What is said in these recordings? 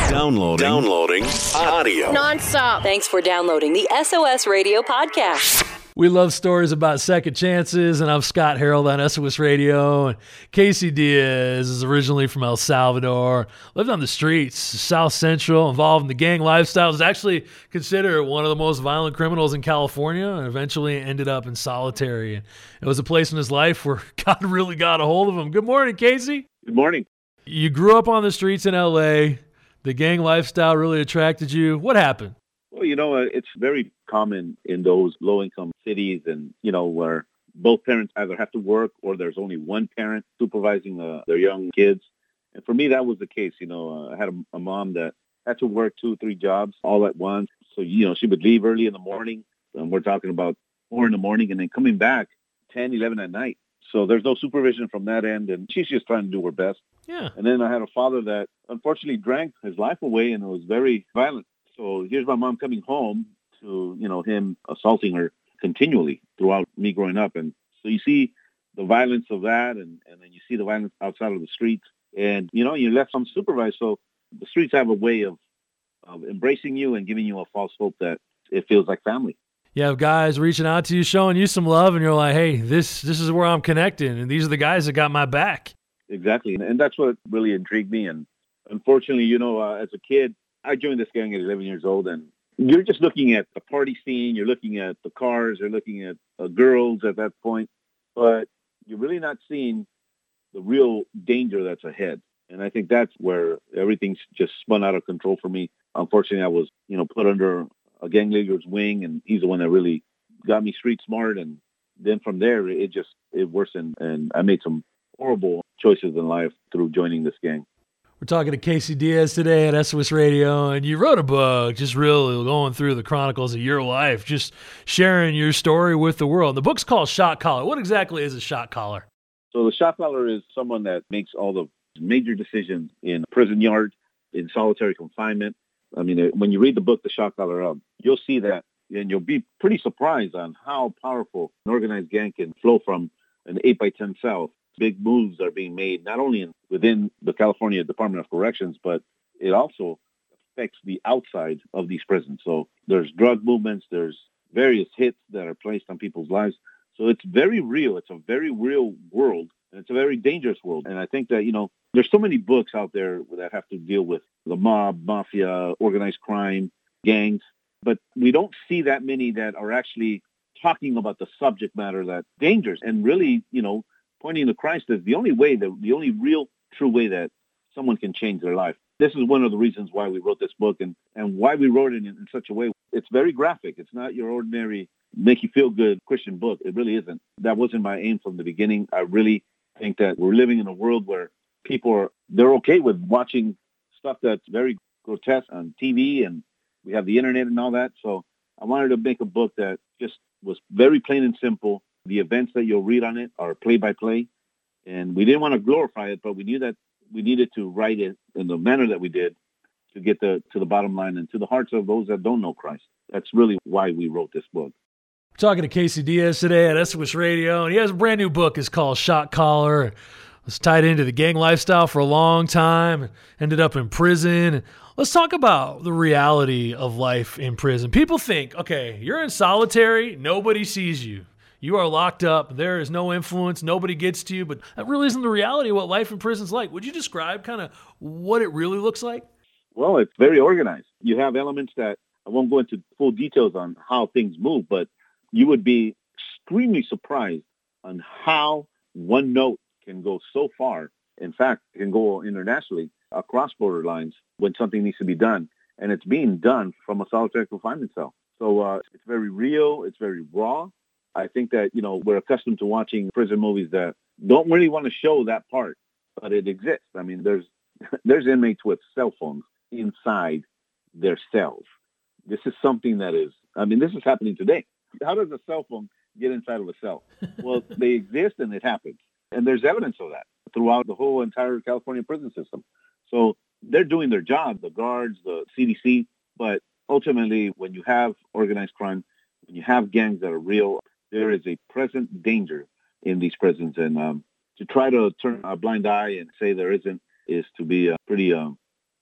Downloading audio. Nonstop. Thanks for downloading the SOS Radio podcast. We love stories about second chances, and I'm Scott Harold on SOS Radio. And Casey Diaz is originally from El Salvador, lived on the streets, South Central, involved in the gang lifestyle, was actually considered one of the most violent criminals in California, and eventually ended up in solitary. And it was a place in his life where God really got a hold of him. Good morning, Casey. Good morning. You grew up on the streets in L.A., the gang lifestyle really attracted you. What happened? Well, it's very common in those low-income cities and, where both parents either have to work or there's only one parent supervising their young kids. And for me, that was the case. I had a mom that had to work 2 or 3 jobs all at once. So, she would leave early in the morning, and we're talking about 4 in the morning, and then coming back 10, 11 at night. So there's no supervision from that end, and she's just trying to do her best. Yeah. And then I had a father that unfortunately drank his life away, and it was very violent. So here's my mom coming home to, him assaulting her continually throughout me growing up. And so you see the violence of that, and then you see the violence outside of the streets. And, you're left unsupervised. So the streets have a way of embracing you and giving you a false hope that it feels like family. You have guys reaching out to you, showing you some love, and you're like, hey, this is where I'm connecting, and these are the guys that got my back. Exactly. And that's what really intrigued me. And unfortunately, as a kid, I joined this gang at 11 years old, and you're just looking at the party scene, you're looking at the cars, you're looking at girls at that point, but you're really not seeing the real danger that's ahead. And I think that's where everything's just spun out of control for me. Unfortunately, I was, put under a gang leader's wing, and he's the one that really got me street smart. And then from there, it worsened, and I made some horrible choices in life through joining this gang. We're talking to Casey Diaz today at SOS Radio, and you wrote a book just really going through the chronicles of your life, just sharing your story with the world. The book's called Shot Caller. What exactly is a shot caller? So the shot caller is someone that makes all the major decisions in a prison yard, in solitary confinement. I mean, when you read the book, The Shot Caller, you'll see that, and you'll be pretty surprised on how powerful an organized gang can flow from an 8x10 cell. Big moves are being made, not only within the California Department of Corrections, but it also affects the outside of these prisons. So there's drug movements, there's various hits that are placed on people's lives. So it's very real. It's a very real world, and it's a very dangerous world. And I think that, there's so many books out there that have to deal with the mob, mafia, organized crime, gangs, but we don't see that many that are actually talking about the subject matter that's dangerous and really, pointing to Christ as the only way, the only real true way that someone can change their life. This is one of the reasons why we wrote this book and why we wrote it in such a way. It's very graphic. It's not your ordinary make you feel good Christian book. It really isn't. That wasn't my aim from the beginning. I really think that we're living in a world where people they're okay with watching stuff that's very grotesque on TV, and we have the internet and all that. So I wanted to make a book that just was very plain and simple. The events that you'll read on it are play-by-play, and we didn't want to glorify it, but we knew that we needed to write it in the manner that we did to get to the bottom line and to the hearts of those that don't know Christ. That's really why we wrote this book. We're talking to Casey Diaz today at SOS Radio, and he has a brand new book. It's called Shot Caller. It was tied into the gang lifestyle for a long time, ended up in prison. Let's talk about the reality of life in prison. People think, okay, you're in solitary, nobody sees you. You are locked up. There is no influence. Nobody gets to you. But that really isn't the reality of what life in prison is like. Would you describe kind of what it really looks like? Well, it's very organized. You have elements that I won't go into full details on how things move, but you would be extremely surprised on how one note can go so far. In fact, it can go internationally across border lines when something needs to be done. And it's being done from a solitary confinement cell. So it's very real. It's very raw. I think that, we're accustomed to watching prison movies that don't really want to show that part, but it exists. I mean, there's inmates with cell phones inside their cells. This is something that this is happening today. How does a cell phone get inside of a cell? Well, they exist and it happens. And there's evidence of that throughout the whole entire California prison system. So they're doing their job, the guards, the CDC, but ultimately when you have organized crime, when you have gangs that are real, there is a present danger in these prisons. And to try to turn a blind eye and say there isn't is to be pretty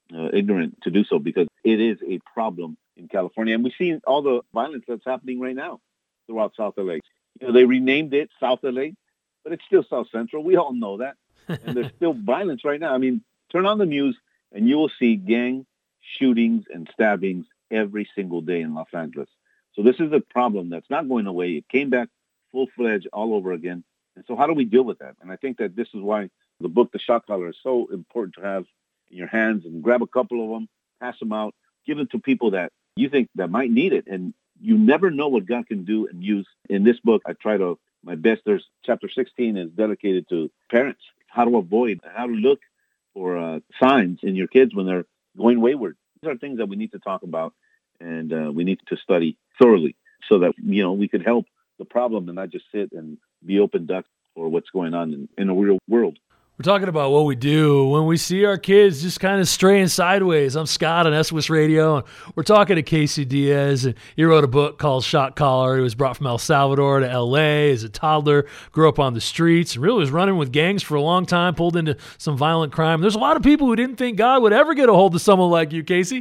ignorant to do so, because it is a problem in California. And we see all the violence that's happening right now throughout South LA. They renamed it South LA, but it's still South Central. We all know that. And there's still violence right now. I mean, turn on the news and you will see gang shootings and stabbings every single day in Los Angeles. So this is a problem that's not going away. It came back full-fledged all over again. And so how do we deal with that? And I think that this is why the book, The Shot Caller, is so important to have in your hands, and grab a couple of them, pass them out, give them to people that you think that might need it. And you never know what God can do and use. In this book, I try to, my best, there's chapter 16 is dedicated to parents, how to avoid, how to look for signs in your kids when they're going wayward. These are things that we need to talk about, and we need to study thoroughly so that, we could help the problem and not just sit and be open ducks for what's going on in the real world. We're talking about what we do when we see our kids just kind of straying sideways. I'm Scott on SOS Radio, and we're talking to Casey Diaz, and he wrote a book called Shot Caller. He was brought from El Salvador to L.A. as a toddler, grew up on the streets, and really was running with gangs for a long time, pulled into some violent crime. There's a lot of people who didn't think God would ever get a hold of someone like you, Casey.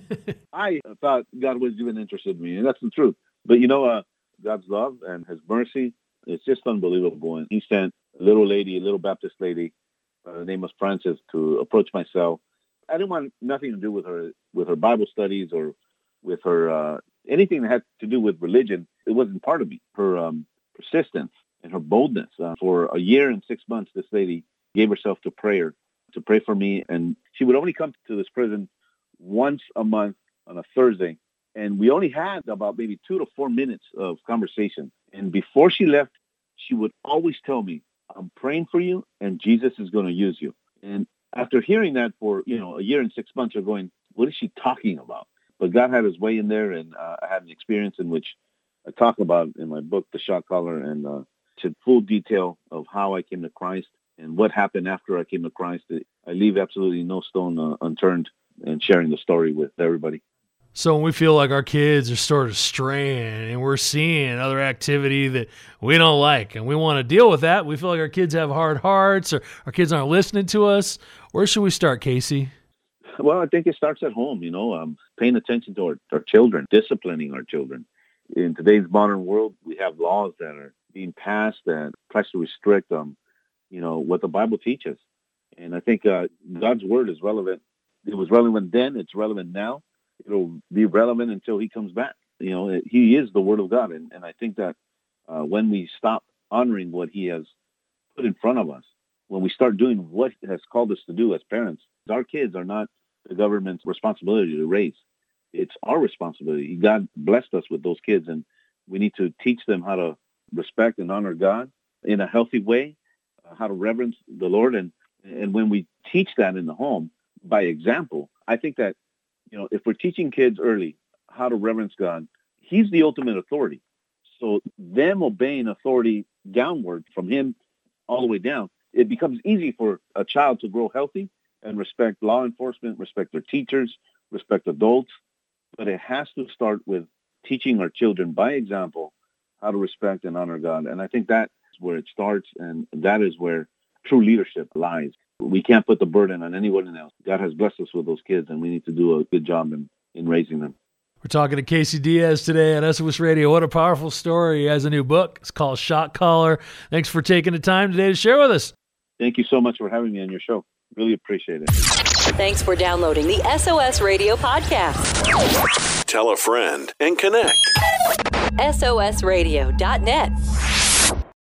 I thought God was even interested in me, and that's the truth. But God's love and his mercy, it's just unbelievable. And he sent a little Baptist lady, her name was Frances, to approach my cell. I didn't want nothing to do with her Bible studies or with her anything that had to do with religion. It wasn't part of me. Her persistence and her boldness. For a year and 6 months, this lady gave herself to prayer, to pray for me. And she would only come to this prison once a month on a Thursday. And we only had about maybe 2 to 4 minutes of conversation. And before she left, she would always tell me, I'm praying for you, and Jesus is going to use you. And after hearing that for, a year and 6 months, you're going, what is she talking about? But God had his way in there, and I had an experience in which I talk about in my book, The Shot Caller, and to full detail of how I came to Christ and what happened after I came to Christ. I leave absolutely no stone unturned in sharing the story with everybody. So when we feel like our kids are sort of straying and we're seeing other activity that we don't like and we want to deal with that, we feel like our kids have hard hearts or our kids aren't listening to us, where should we start, Casey? Well, I think it starts at home, paying attention to our children, disciplining our children. In today's modern world, we have laws that are being passed that tries to restrict what the Bible teaches. And I think God's word is relevant. It was relevant then, it's relevant now. It'll be relevant until he comes back. He is the word of God. And I think that when we stop honoring what he has put in front of us, when we start doing what he has called us to do as parents, our kids are not the government's responsibility to raise. It's our responsibility. God blessed us with those kids, and we need to teach them how to respect and honor God in a healthy way, how to reverence the Lord. And when we teach that in the home by example, I think that if we're teaching kids early how to reverence God, he's the ultimate authority. So them obeying authority downward from him all the way down, it becomes easy for a child to grow healthy and respect law enforcement, respect their teachers, respect adults. But it has to start with teaching our children by example how to respect and honor God. And I think that's where it starts, and that is where true leadership lies. We can't put the burden on anyone else. God has blessed us with those kids, and we need to do a good job in raising them. We're talking to Casey Diaz today on SOS Radio. What a powerful story. He has a new book. It's called Shot Caller. Thanks for taking the time today to share with us. Thank you so much for having me on your show. Really appreciate it. Thanks for downloading the SOS Radio podcast. Tell a friend and connect. SOSradio.net.